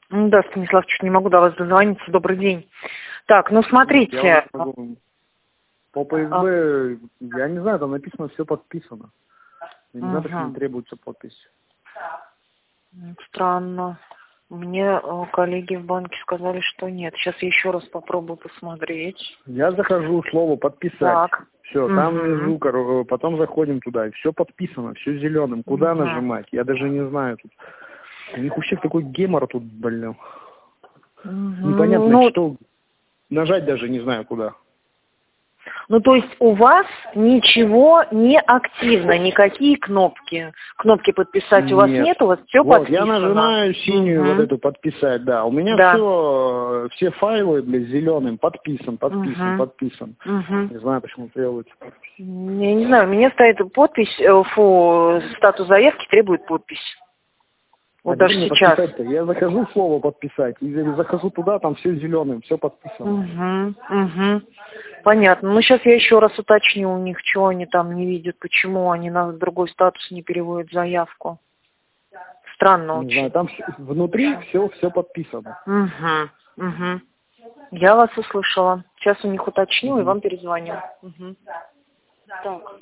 Да, Станислав, чуть не могу до вас дозвониться. Добрый день. Так, ну смотрите. По ПСБ, я не знаю, там написано, все подписано. Я не знаю, почему не требуется подпись. Странно. Мне коллеги в банке сказали, что нет. Сейчас я еще раз попробую посмотреть. Я захожу, слово подписать. Так. Все, там внизу, потом заходим туда, и все подписано, все зеленым. Куда нажимать? Я даже не знаю тут. У них у всех такой гемор тут, блин. Непонятно, что нажать даже не знаю куда. Ну, то есть у вас ничего не активно, никакие кнопки. Кнопки подписать у вас нет, у вас все подписано. Я нажимаю синюю вот эту подписать, да. У меня все файлы, зеленым подписан. Не знаю, почему требуется подпись. Я не знаю, у меня стоит подпись, статус заявки требует подпись. Вот даже сейчас. Я захожу слово подписать, и захожу туда, там все зеленым, все подписано. Понятно. Ну, сейчас я еще раз уточню у них, что они там не видят, почему они на другой статус не переводят заявку. Странно очень. Не знаю, там внутри все подписано. Я вас услышала. Сейчас у них уточню и вам перезвоню. Так.